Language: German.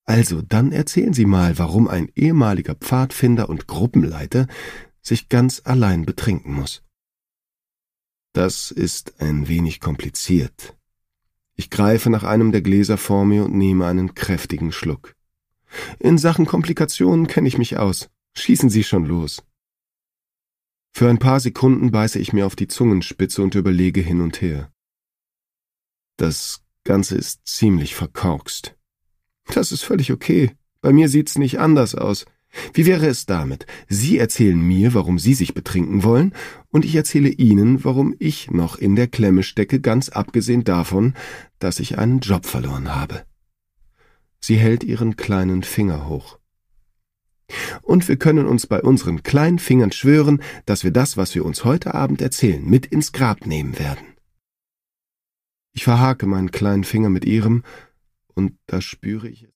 Also, dann erzählen Sie mal, warum ein ehemaliger Pfadfinder und Gruppenleiter sich ganz allein betrinken muss. Das ist ein wenig kompliziert. Ich greife nach einem der Gläser vor mir und nehme einen kräftigen Schluck. In Sachen Komplikationen kenne ich mich aus. Schießen Sie schon los. Für ein paar Sekunden beiße ich mir auf die Zungenspitze und überlege hin und her. Das Ganze ist ziemlich verkorkst. Das ist völlig okay. Bei mir sieht's nicht anders aus. Wie wäre es damit? Sie erzählen mir, warum Sie sich betrinken wollen, und ich erzähle Ihnen, warum ich noch in der Klemme stecke, ganz abgesehen davon, dass ich einen Job verloren habe. Sie hält ihren kleinen Finger hoch. Und wir können uns bei unseren kleinen Fingern schwören, dass wir das, was wir uns heute Abend erzählen, mit ins Grab nehmen werden. Ich verhake meinen kleinen Finger mit ihrem, und da spüre ich